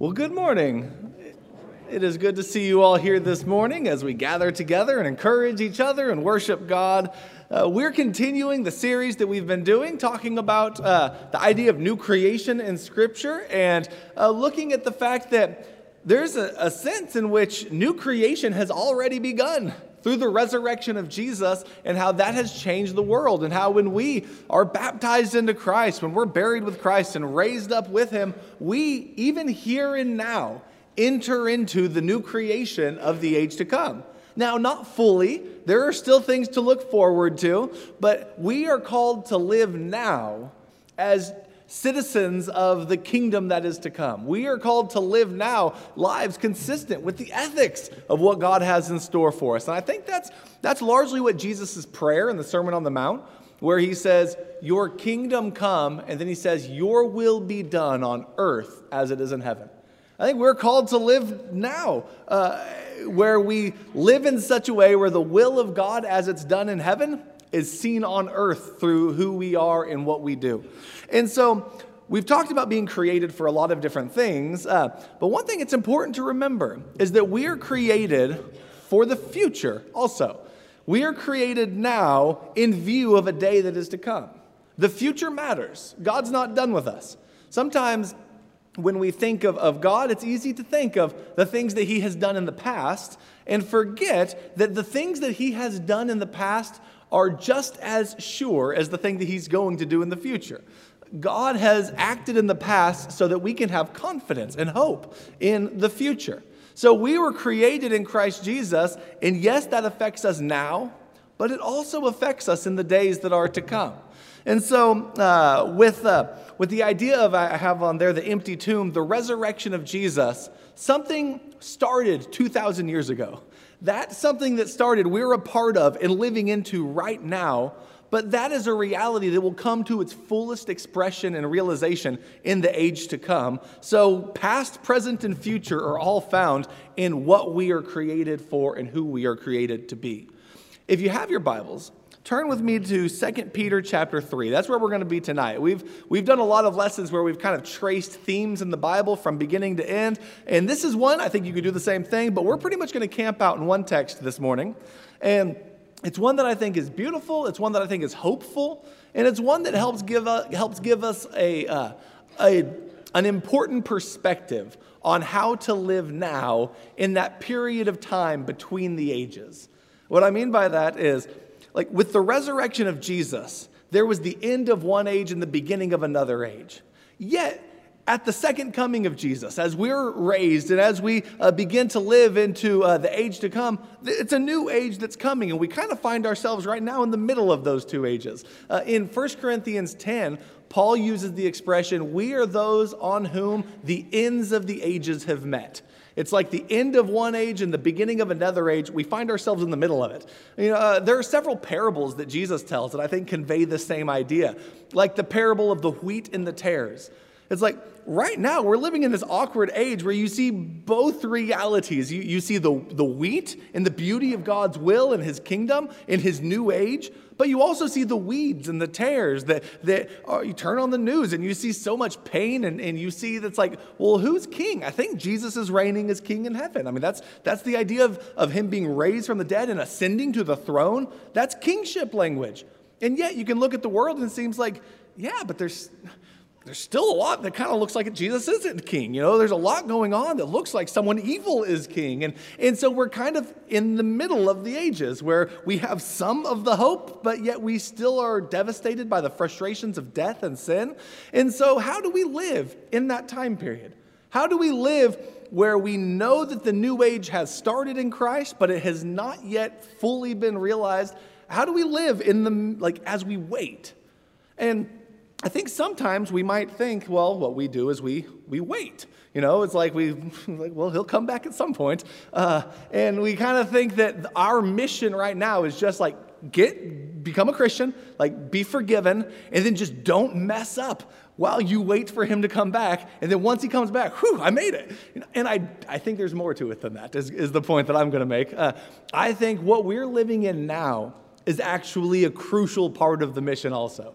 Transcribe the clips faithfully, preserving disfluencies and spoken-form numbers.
Well, good morning. It is good to see you all here this morning as we gather together and encourage each other and worship God. Uh, we're continuing the series that we've been doing, talking about uh, the idea of new creation in Scripture and uh, looking at the fact that there's a, a sense in which new creation has already begun through the resurrection of Jesus and how that has changed the world, and how when we are baptized into Christ, when we're buried with Christ and raised up with Him, we, even here and now, enter into the new creation of the age to come. Now, not fully. There are still things to look forward to, but we are called to live now as citizens of the kingdom that is to come. We are called to live now lives consistent with the ethics of what God has in store for us. And I think that's that's largely what Jesus' prayer in the Sermon on the Mount, where he says, "Your kingdom come," and then he says, "Your will be done on earth as it is in heaven." I think we're called to live now, uh, where we live in such a way where the will of God as it's done in heaven is seen on earth through who we are and what we do. And so we've talked about being created for a lot of different things, uh, but one thing it's important to remember is that we are created for the future also. We are created now in view of a day that is to come. The future matters. God's not done with us. Sometimes when we think of, of God, it's easy to think of the things that He has done in the past and forget that the things that He has done in the past are just as sure as the thing that He's going to do in the future. God has acted in the past so that we can have confidence and hope in the future. So we were created in Christ Jesus, and yes, that affects us now, but it also affects us in the days that are to come. And so uh, with, uh, with the idea of, I have on there the empty tomb, the resurrection of Jesus, something started two thousand years ago. That's something that started, we're a part of and living into right now, but that is a reality that will come to its fullest expression and realization in the age to come. So past, present, and future are all found in what we are created for and who we are created to be. If you have your Bibles, turn with me to Second Peter chapter three. That's where we're going to be tonight. We've we've done a lot of lessons where we've kind of traced themes in the Bible from beginning to end. And this is one, I think you could do the same thing, but we're pretty much going to camp out in one text this morning. And it's one that I think is beautiful. It's one that I think is hopeful. And it's one that helps give us, helps give us a, uh, a, an important perspective on how to live now in that period of time between the ages. What I mean by that is, like with the resurrection of Jesus, there was the end of one age and the beginning of another age. Yet, at the second coming of Jesus, as we're raised and as we uh, begin to live into uh, the age to come, it's a new age that's coming, and we kind of find ourselves right now in the middle of those two ages. Uh, in First Corinthians ten, Paul uses the expression, "We are those on whom the ends of the ages have met." It's like the end of one age and the beginning of another age. We find ourselves in the middle of it. You know, uh, there are several parables that Jesus tells that I think convey the same idea, like the parable of the wheat and the tares. It's like right now we're living in this awkward age where you see both realities. You, you see the, the wheat and the beauty of God's will and His kingdom in His new age, but you also see the weeds and the tares that, that are, you turn on the news and you see so much pain, and, and you see that's like, well, who's king? I think Jesus is reigning as king in heaven. I mean, that's that's the idea of, of Him being raised from the dead and ascending to the throne. That's kingship language. And yet you can look at the world and it seems like, yeah, but there's... There's still a lot that kind of looks like Jesus isn't king. You know, there's a lot going on that looks like someone evil is king. And, and so we're kind of in the middle of the ages where we have some of the hope, but yet we still are devastated by the frustrations of death and sin. And so how do we live in that time period? How do we live where we know that the new age has started in Christ, but it has not yet fully been realized? How do we live in the, like, as we wait? And I think sometimes we might think, well, what we do is we we wait. You know, it's like we, like, well, He'll come back at some point. Uh, and we kind of think that our mission right now is just like get, become a Christian, like be forgiven, and then just don't mess up while you wait for Him to come back. And then once He comes back, whew, I made it. You know, and I, I think there's more to it than that, is, is the point that I'm going to make. Uh, I think what we're living in now is actually a crucial part of the mission also.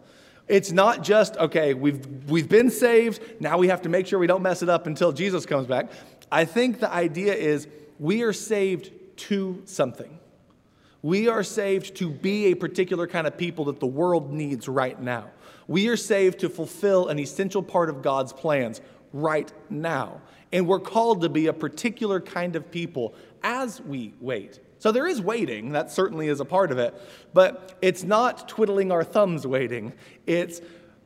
It's not just, okay, we've, we've been saved, now we have to make sure we don't mess it up until Jesus comes back. I think the idea is we are saved to something. We are saved to be a particular kind of people that the world needs right now. We are saved to fulfill an essential part of God's plans right now. And we're called to be a particular kind of people as we wait. So there is waiting, that certainly is a part of it, but it's not twiddling our thumbs waiting. It's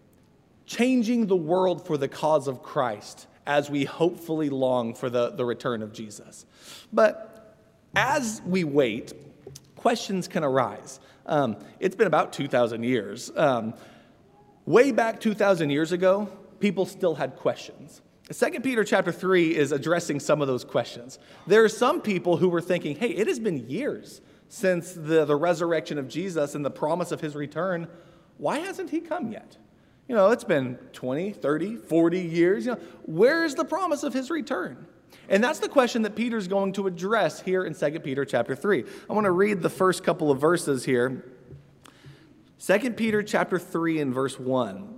changing the world for the cause of Christ as we hopefully long for the, the return of Jesus. But as we wait, questions can arise. Um, it's been about two thousand years. Um, way back two thousand years ago, people still had questions. Second Peter chapter three is addressing some of those questions. There are some people who were thinking, hey, it has been years since the, the resurrection of Jesus and the promise of his return. Why hasn't he come yet? You know, it's been twenty, thirty, forty years. You know, where is the promise of his return? And that's the question that Peter's going to address here in Second Peter chapter three. I want to read the first couple of verses here. Second Peter chapter three and verse one.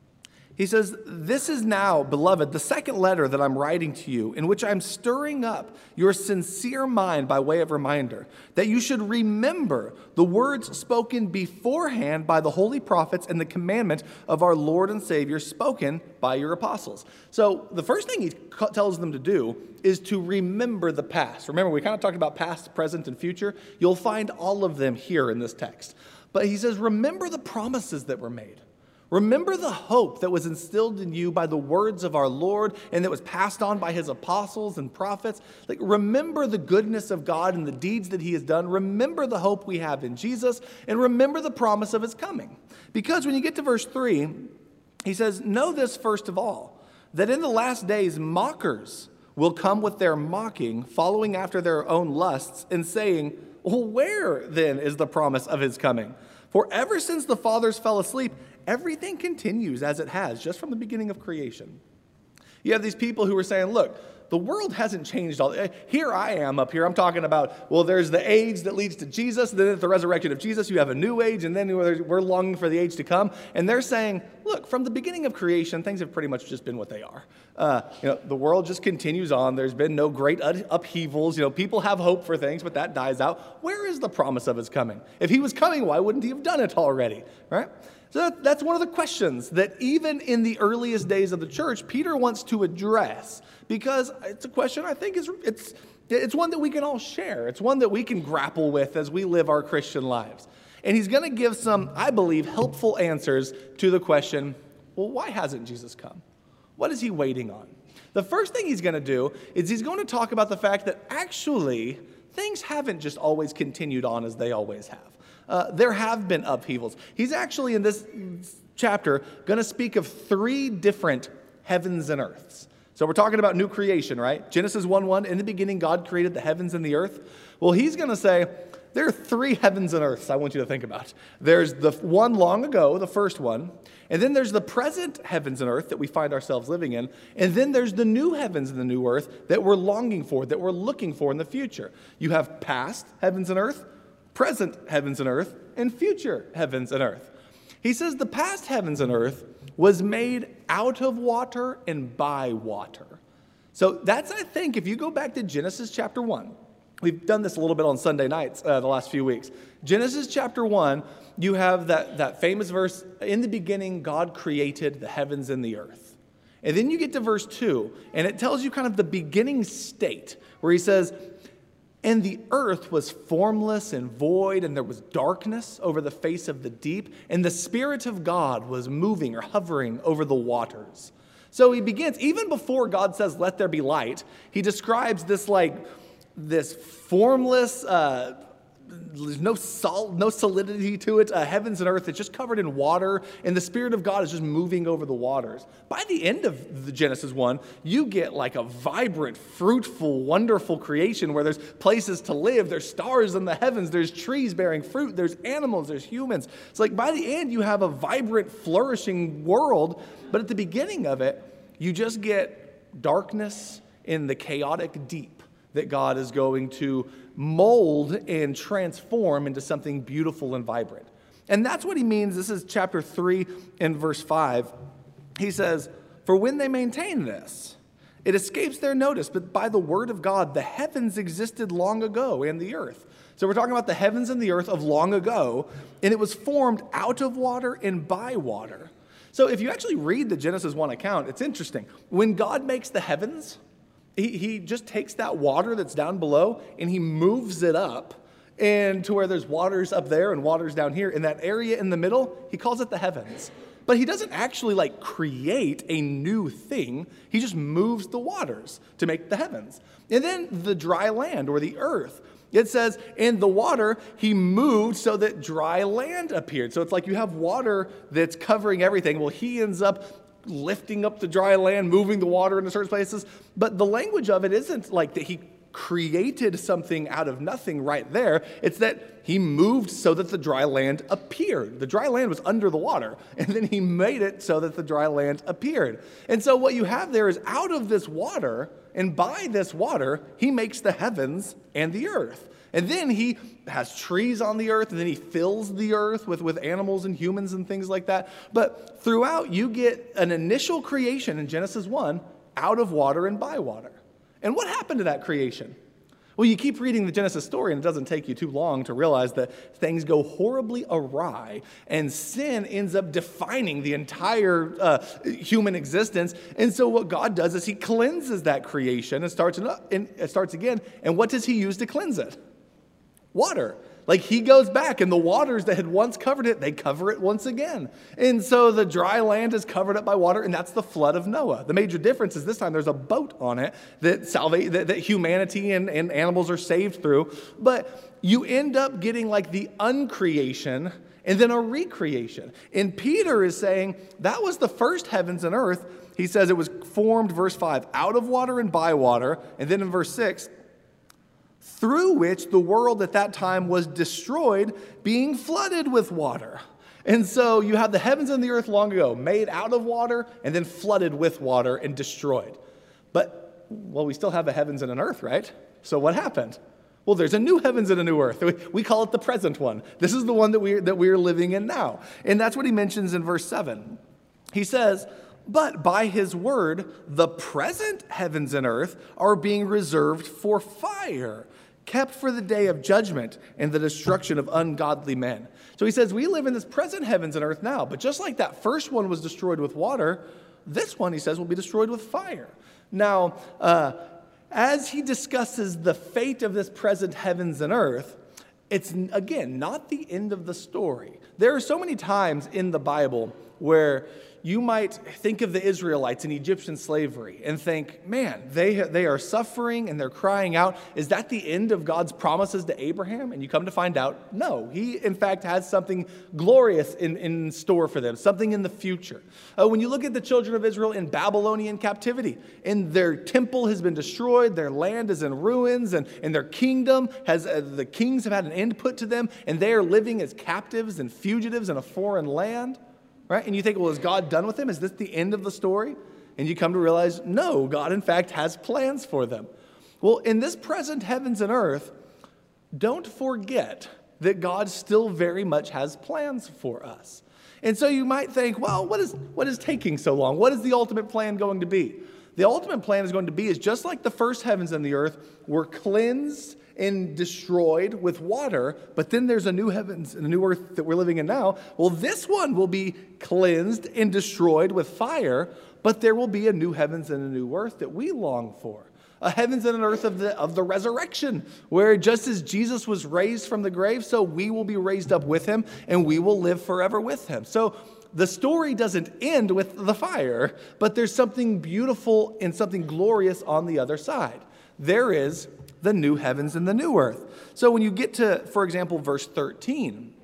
He says, "This is now, beloved, the second letter that I'm writing to you, in which I'm stirring up your sincere mind by way of reminder, that you should remember the words spoken beforehand by the holy prophets and the commandment of our Lord and Savior spoken by your apostles." So the first thing he tells them to do is to remember the past. Remember, we kind of talked about past, present, and future. You'll find all of them here in this text. But he says, remember the promises that were made. Remember the hope that was instilled in you by the words of our Lord and that was passed on by his apostles and prophets. Like, remember the goodness of God and the deeds that he has done. Remember the hope we have in Jesus, and remember the promise of his coming. Because when you get to verse three, he says, know this first of all, that in the last days mockers will come with their mocking, following after their own lusts, and saying, well, where then is the promise of his coming? For ever since the fathers fell asleep, everything continues as it has, just from the beginning of creation. You have these people who are saying, look, the world hasn't changed all. Here I am up here. I'm talking about, well, there's the age that leads to Jesus. Then at the resurrection of Jesus, you have a new age. And then we're longing for the age to come. And they're saying, look, from the beginning of creation, things have pretty much just been what they are. Uh, you know, the world just continues on. There's been no great upheavals. You know, people have hope for things, but that dies out. Where is the promise of his coming? If he was coming, why wouldn't he have done it already? Right? So that's one of the questions that even in the earliest days of the church, Peter wants to address, because it's a question I think is it's it's one that we can all share. It's one that we can grapple with as we live our Christian lives. And he's going to give some, I believe, helpful answers to the question, well, why hasn't Jesus come? What is he waiting on? The first thing he's going to do is he's going to talk about the fact that actually things haven't just always continued on as they always have. Uh, there have been upheavals. He's actually, in this chapter, going to speak of three different heavens and earths. So we're talking about new creation, right? Genesis one one, in the beginning, God created the heavens and the earth. Well, he's going to say, there are three heavens and earths I want you to think about. There's the one long ago, the first one, and then there's the present heavens and earth that we find ourselves living in, and then there's the new heavens and the new earth that we're longing for, that we're looking for in the future. You have past heavens and earth, present heavens and earth, and future heavens and earth. He says the past heavens and earth was made out of water and by water. So that's, I think, if you go back to Genesis chapter one, we've done this a little bit on Sunday nights uh, the last few weeks. Genesis chapter one, you have that, that famous verse, in the beginning God created the heavens and the earth. And then you get to verse two, and it tells you kind of the beginning state, where he says, and the earth was formless and void, and there was darkness over the face of the deep, and the Spirit of God was moving or hovering over the waters. So he begins, even before God says, let there be light, he describes this like, this formless, uh, there's no sol- no solidity to it, uh, heavens and earth. It's just covered in water, and the Spirit of God is just moving over the waters. By the end of the Genesis one, you get like a vibrant, fruitful, wonderful creation where there's places to live, there's stars in the heavens, there's trees bearing fruit, there's animals, there's humans. It's like by the end, you have a vibrant, flourishing world, but at the beginning of it, you just get darkness in the chaotic deep that God is going to mold and transform into something beautiful and vibrant. And that's what he means. This is chapter three and verse five. He says, "For when they maintain this, it escapes their notice, but by the word of God, the heavens existed long ago and the earth." So we're talking about the heavens and the earth of long ago, and it was formed out of water and by water. So if you actually read the Genesis one account, it's interesting. When God makes the heavens, he, he just takes that water that's down below and he moves it up, and to where there's waters up there and waters down here. In that area in the middle, he calls it the heavens. But he doesn't actually like create a new thing. He just moves the waters to make the heavens. And then the dry land or the earth. It says, in the water, he moved so that dry land appeared. So it's like you have water that's covering everything. Well, he ends up lifting up the dry land, moving the water into certain places. But the language of it isn't like that he created something out of nothing right there. It's that he moved so that the dry land appeared. The dry land was under the water, and then he made it so that the dry land appeared. And so what you have there is out of this water, and by this water, he makes the heavens and the earth. And then he has trees on the earth, and then he fills the earth with, with animals and humans and things like that. But throughout, you get an initial creation in Genesis one out of water and by water. And what happened to that creation? Well, you keep reading the Genesis story, and it doesn't take you too long to realize that things go horribly awry, and sin ends up defining the entire uh, human existence. And so what God does is he cleanses that creation and starts, and it starts again. And what does he use to cleanse it? Water. Like he goes back, and the waters that had once covered it, they cover it once again. And so the dry land is covered up by water, and that's the flood of Noah. The major difference is this time there's a boat on it that salva- that, that humanity and, and animals are saved through. But you end up getting like the uncreation and then a recreation. And Peter is saying that was the first heavens and earth. He says it was formed, verse five, out of water and by water. And then in verse six, through which the world at that time was destroyed, being flooded with water. And so you have the heavens and the earth long ago, made out of water and then flooded with water and destroyed. But, well, we still have a heavens and an earth, right? So what happened? Well, there's a new heavens and a new earth. We, we call it the present one. This is the one that we're, that we're living in now. And that's what he mentions in verse seven. He says, "But by his word, the present heavens and earth are being reserved for fire, kept for the day of judgment and the destruction of ungodly men." So he says, we live in this present heavens and earth now, but just like that first one was destroyed with water, this one, he says, will be destroyed with fire. Now, uh, as he discusses the fate of this present heavens and earth, it's, again, not the end of the story. There are so many times in the Bible where you might think of the Israelites in Egyptian slavery and think, man, they, they are suffering and they're crying out. Is that the end of God's promises to Abraham? And you come to find out, no. He, in fact, has something glorious in, in store for them, something in the future. Uh, when you look at the children of Israel in Babylonian captivity, and their temple has been destroyed, their land is in ruins, and, and their kingdom has, uh, the kings have had an end put to them, and they are living as captives and fugitives in a foreign land. Right? And you think, well, is God done with them? Is this the end of the story? And you come to realize, no, God, in fact, has plans for them. Well, in this present heavens and earth, don't forget that God still very much has plans for us. And so you might think, well, what is, what is taking so long? What is the ultimate plan going to be? The ultimate plan is going to be is just like the first heavens and the earth were cleansed and destroyed with water, but then there's a new heavens and a new earth that we're living in now. Well, this one will be cleansed and destroyed with fire, but there will be a new heavens and a new earth that we long for. A heavens and an earth of the, of the resurrection, where just as Jesus was raised from the grave, so we will be raised up with him, and we will live forever with him. So the story doesn't end with the fire, but there's something beautiful and something glorious on the other side. There is the new heavens and the new earth. So when you get to, for example, verse thirteen,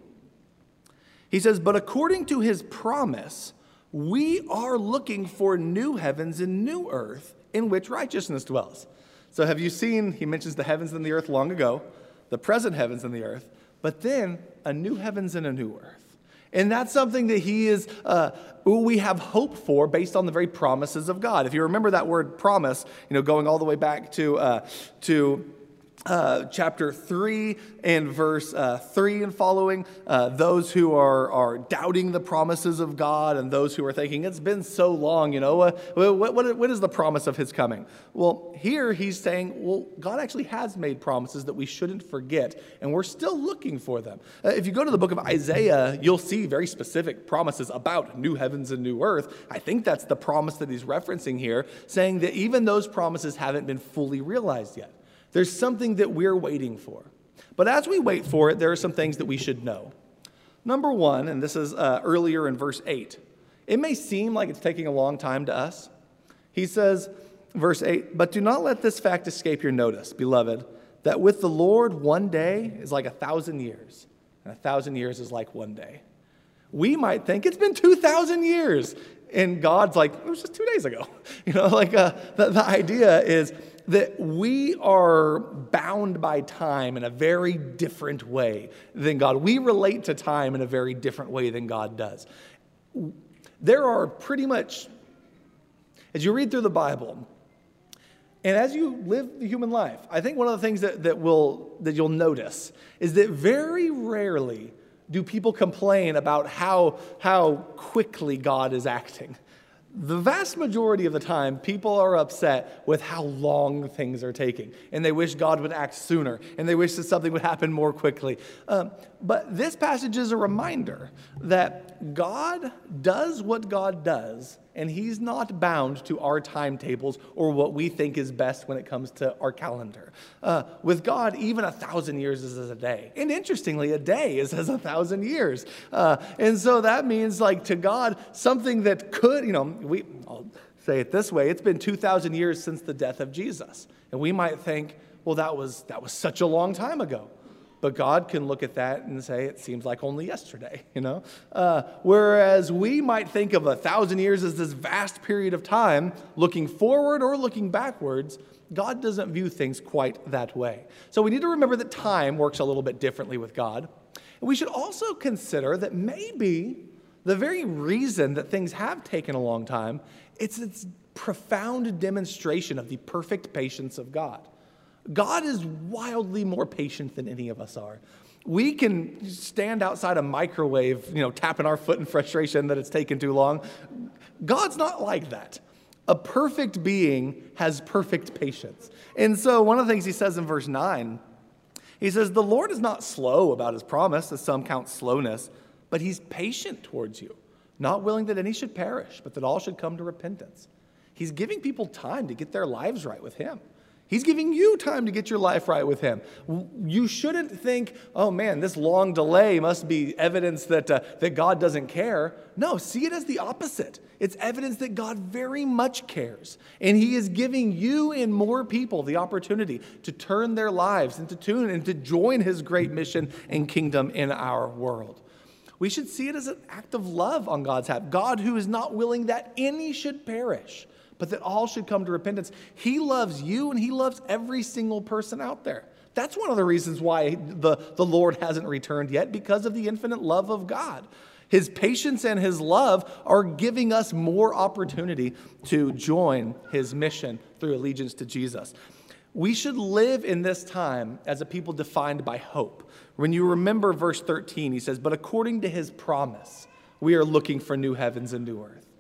he says, "But according to his promise, we are looking for new heavens and new earth in which righteousness dwells." So have you seen, he mentions the heavens and the earth long ago, the present heavens and the earth, but then a new heavens and a new earth. And that's something that he is, uh, we have hope for based on the very promises of God. If you remember that word promise, you know, going all the way back to, uh, to Uh, chapter three and verse uh, three and following, uh, those who are, are doubting the promises of God and those who are thinking, it's been so long, you know, uh, what, what, what is the promise of his coming? Well, here he's saying, well, God actually has made promises that we shouldn't forget, and we're still looking for them. Uh, if you go to the book of Isaiah, you'll see very specific promises about new heavens and new earth. I think that's the promise that he's referencing here, saying that even those promises haven't been fully realized yet. There's something that we're waiting for. But as we wait for it, there are some things that we should know. Number one, and this is uh, earlier in verse eight, it may seem like it's taking a long time to us. He says, verse eight, but do not let this fact escape your notice, beloved, that with the Lord one day is like a thousand years, and a thousand years is like one day. We might think it's been two thousand years, and God's like, it was just two days ago. You know, like uh, the, the idea is that we are bound by time in a very different way than God. We relate to time in a very different way than God does. There are pretty much, as you read through the Bible, and as you live the human life, I think one of the things that, that, will, that you'll notice is that very rarely do people complain about how, how quickly God is acting. The vast majority of the time, people are upset with how long things are taking, and they wish God would act sooner, and they wish that something would happen more quickly. Um, but this passage is a reminder that God does what God does, and he's not bound to our timetables or what we think is best when it comes to our calendar. Uh, with God, even a thousand years is as a day. And interestingly, a day is as a thousand years. Uh, and so that means, like, to God, something that could, you know, we, I'll say it this way, it's been two thousand years since the death of Jesus. And we might think, well, that was that was such a long time ago. But God can look at that and say, it seems like only yesterday, you know? Uh, whereas we might think of a thousand years as this vast period of time, looking forward or looking backwards, God doesn't view things quite that way. So we need to remember that time works a little bit differently with God. And we should also consider that maybe the very reason that things have taken a long time, it's its profound demonstration of the perfect patience of God. God is wildly more patient than any of us are. We can stand outside a microwave, you know, tapping our foot in frustration that it's taken too long. God's not like that. A perfect being has perfect patience. And so one of the things he says in verse nine, he says, the Lord is not slow about his promise, as some count slowness, but he's patient towards you, not willing that any should perish, but that all should come to repentance. He's giving people time to get their lives right with him. He's giving you time to get your life right with him. You shouldn't think, oh man, this long delay must be evidence that, uh, that God doesn't care. No, see it as the opposite. It's evidence that God very much cares. And he is giving you and more people the opportunity to turn their lives and to tune and to join his great mission and kingdom in our world. We should see it as an act of love on God's behalf. God who is not willing that any should perish, but that all should come to repentance. He loves you and he loves every single person out there. That's one of the reasons why the, the Lord hasn't returned yet, because of the infinite love of God. His patience and his love are giving us more opportunity to join his mission through allegiance to Jesus. We should live in this time as a people defined by hope. When you remember verse thirteen, he says, but according to his promise, we are looking for new heavens and new earth.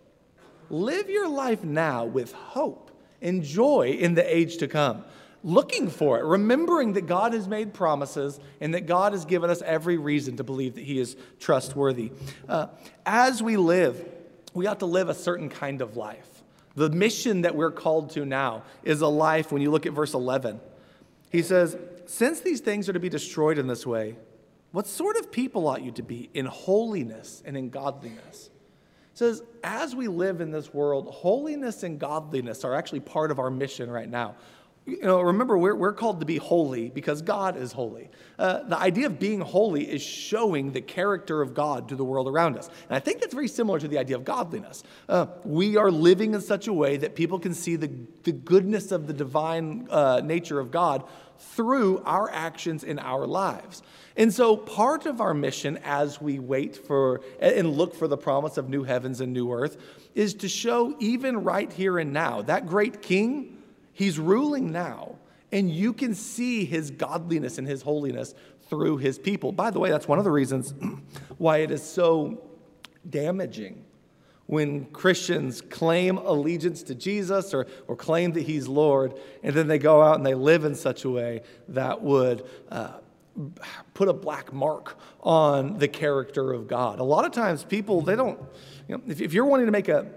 Live your life now with hope and joy in the age to come, looking for it, remembering that God has made promises and that God has given us every reason to believe that he is trustworthy. Uh, as we live, we ought to live a certain kind of life. The mission that we're called to now is a life, when you look at verse eleven, he says, since these things are to be destroyed in this way, what sort of people ought you to be in holiness and in godliness? Says, as we live in this world, holiness and godliness are actually part of our mission right now. You know, remember, we're, we're called to be holy because God is holy. Uh, the idea of being holy is showing the character of God to the world around us. And I think that's very similar to the idea of godliness. Uh, we are living in such a way that people can see the, the goodness of the divine uh, nature of God through our actions in our lives. And so part of our mission as we wait for and look for the promise of new heavens and new earth is to show, even right here and now, that great king, he's ruling now, And you can see his godliness and his holiness through his people. By the way, that's one of the reasons why it is so damaging when Christians claim allegiance to Jesus or, or claim that he's Lord, and then they go out and they live in such a way that would uh, put a black mark on the character of God. A lot of times people, they don't, you know, if, if you're wanting to make a,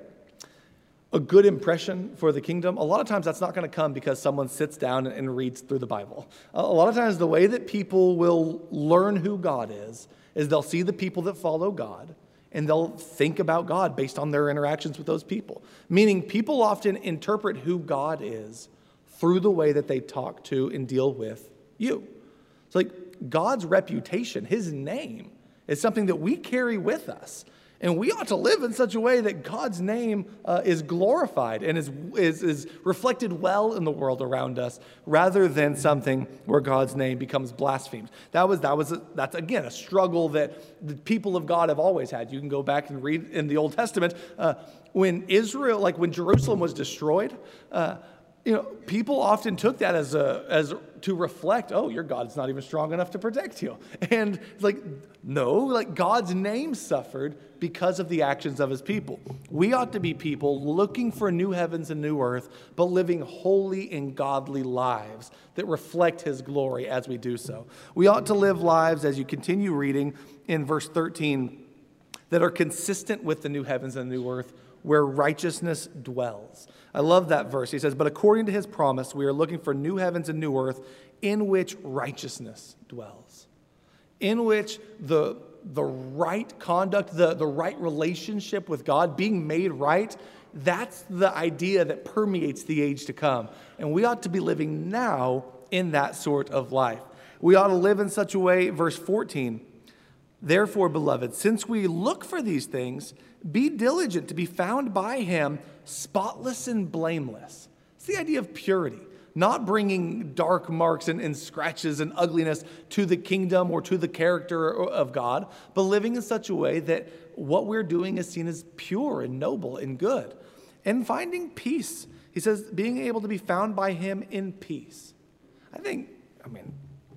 a good impression for the kingdom, a lot of times that's not going to come because someone sits down and, and reads through the Bible. A, a lot of times the way that people will learn who God is, is they'll see the people that follow God, and they'll think about God based on their interactions with those people. Meaning people often interpret who God is through the way that they talk to and deal with you. It's like God's reputation, his name, is something that we carry with us. And we ought to live in such a way that God's name uh, is glorified and is, is, is reflected well in the world around us, rather than something where God's name becomes blasphemed. That was, that was a, that's, again, a struggle that the people of God have always had. You can go back and read in the Old Testament. Uh, when Israel, like when Jerusalem was destroyed, uh, you know, people often took that as a as to reflect, oh, your God's not even strong enough to protect you. And it's like, no, like God's name suffered because of the actions of his people. We ought to be people looking for new heavens and new earth, but living holy and godly lives that reflect his glory as we do so. We ought to live lives, as you continue reading in verse thirteen, that are consistent with the new heavens and the new earth, where righteousness dwells. I love that verse. He says, but according to his promise, we are looking for new heavens and new earth in which righteousness dwells. In which the, the right conduct, the, the right relationship with God, being made right, that's the idea that permeates the age to come. And we ought to be living now in that sort of life. We ought to live in such a way, verse fourteen, therefore, beloved, since we look for these things, be diligent to be found by him spotless and blameless. It's the idea of purity, not bringing dark marks and, and scratches and ugliness to the kingdom or to the character of God, but living in such a way that what we're doing is seen as pure and noble and good. And finding peace. He says, being able to be found by him in peace. I think, I mean,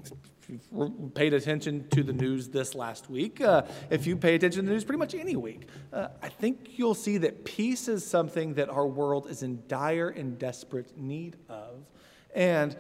if you paid attention to the news this last week, uh, if you pay attention to the news pretty much any week, uh, I think you'll see that peace is something that our world is in dire and desperate need of. And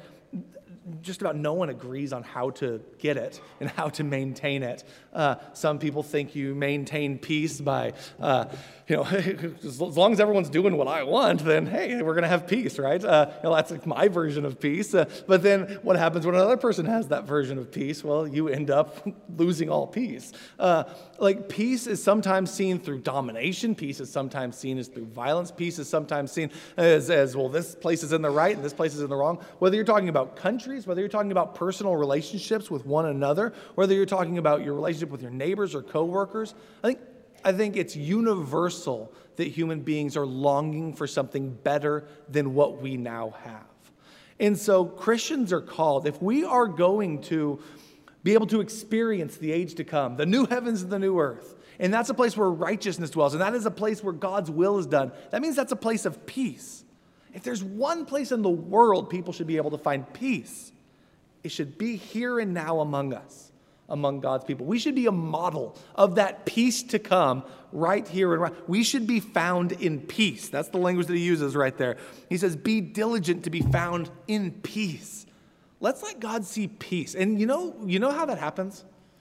just about no one agrees on how to get it and how to maintain it. Uh, some people think you maintain peace by, uh, you know, as long as everyone's doing what I want, then hey, we're going to have peace, right? Uh, you know, that's like my version of peace. Uh, but then what happens when another person has that version of peace? Well, you end up losing all peace. Uh, like peace is sometimes seen through domination. Peace is sometimes seen as through violence. Peace is sometimes seen as, as well, this place is in the right and this place is in the wrong. Whether you're talking about countries, whether you're talking about personal relationships with one another, whether you're talking about your relationship with your neighbors or coworkers, I think I think it's universal that human beings are longing for something better than what we now have. And so Christians are called, if we are going to be able to experience the age to come, the new heavens and the new earth, and that's a place where righteousness dwells, and that is a place where God's will is done, that means that's a place of peace. If there's one place in the world people should be able to find peace, it should be here and now among us, among God's people. We should be a model of that peace to come right here and right. We should be found in peace. That's the language that he uses right there. He says, be diligent to be found in peace. Let's let God see peace. And you know, you know how that happens?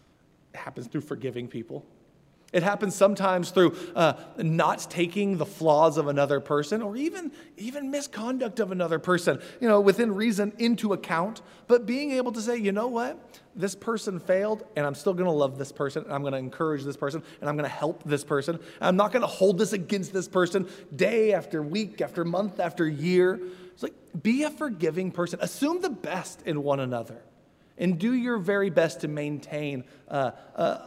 It happens through forgiving people. It happens sometimes through uh, not taking the flaws of another person or even, even misconduct of another person, you know, within reason into account, but being able to say, you know what, this person failed and I'm still going to love this person and I'm going to encourage this person and I'm going to help this person. I'm not going to hold this against this person day after week, after month, after year. It's like, be a forgiving person. Assume the best in one another and do your very best to maintain uh, uh,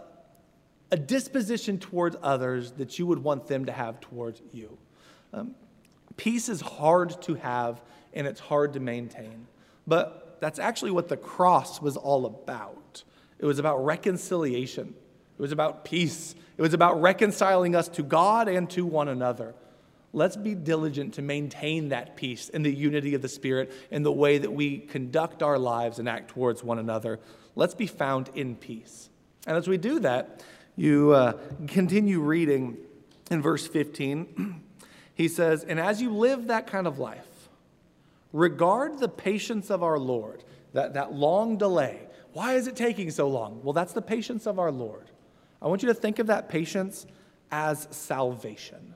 a disposition towards others that you would want them to have towards you. Um, peace is hard to have and it's hard to maintain. But that's actually what the cross was all about. It was about reconciliation. It was about peace. It was about reconciling us to God and to one another. Let's be diligent to maintain that peace and the unity of the Spirit in the way that we conduct our lives and act towards one another. Let's be found in peace. And as we do that, you uh, continue reading in verse fifteen. He says, and as you live that kind of life, regard the patience of our Lord, that, that long delay. Why is it taking so long? Well, that's the patience of our Lord. I want you to think of that patience as salvation.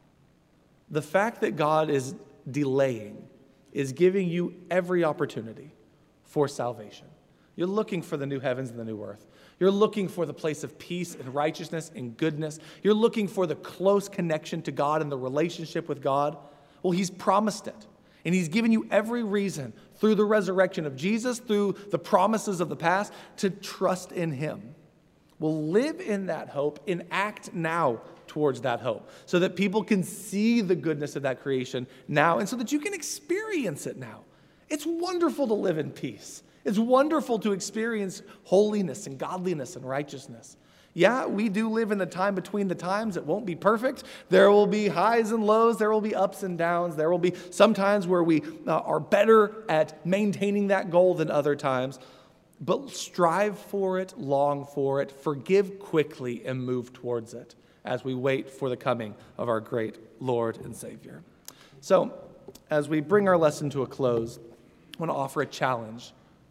The fact that God is delaying is giving you every opportunity for salvation. You're looking for the new heavens and the new earth. You're looking for the place of peace and righteousness and goodness. You're looking for the close connection to God and the relationship with God. Well, he's promised it. And he's given you every reason through the resurrection of Jesus, through the promises of the past, to trust in him. Well, live in that hope and act now towards that hope so that people can see the goodness of that creation now and so that you can experience it now. It's wonderful to live in peace. It's wonderful to experience holiness and godliness and righteousness. Yeah, we do live in the time between the times. It won't be perfect. There will be highs and lows. There will be ups and downs. There will be some times where we uh, are better at maintaining that goal than other times. But strive for it, long for it, forgive quickly, and move towards it as we wait for the coming of our great Lord and Savior. So, as we bring our lesson to a close, I want to offer a challenge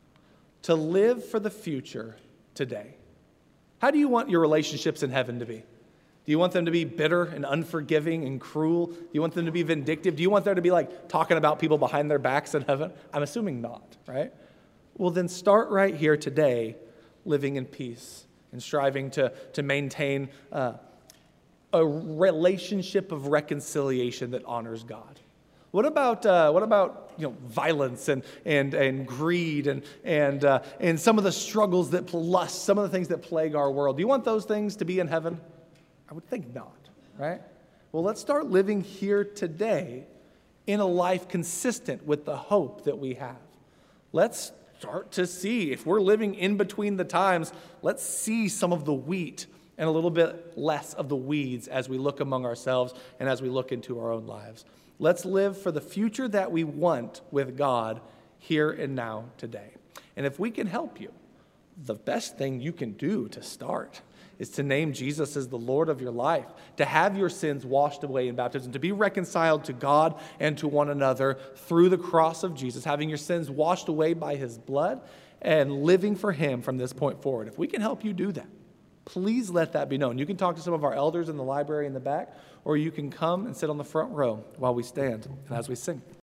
to live for the future today. How do you want your relationships in heaven to be? Do you want them to be bitter and unforgiving and cruel? Do you want them to be vindictive? Do you want there to be like talking about people behind their backs in heaven? I'm assuming not, right? Well, then start right here today, living in peace and striving to, to maintain uh, a relationship of reconciliation that honors God. What about uh, what about you know violence and and and greed and and uh, and some of the struggles that lust, some of the things that plague our world? Do you want those things to be in heaven? I would think not, right? Well, let's start living here today in a life consistent with the hope that we have. Let's start to see, if we're living in between the times, let's see some of the wheat and a little bit less of the weeds as we look among ourselves and as we look into our own lives. Let's live for the future that we want with God here and now today. And if we can help you, the best thing you can do to start is to name Jesus as the Lord of your life, to have your sins washed away in baptism, to be reconciled to God and to one another through the cross of Jesus, having your sins washed away by his blood and living for him from this point forward. If we can help you do that, please let that be known. You can talk to some of our elders in the library in the back, or you can come and sit on the front row while we stand and as we sing.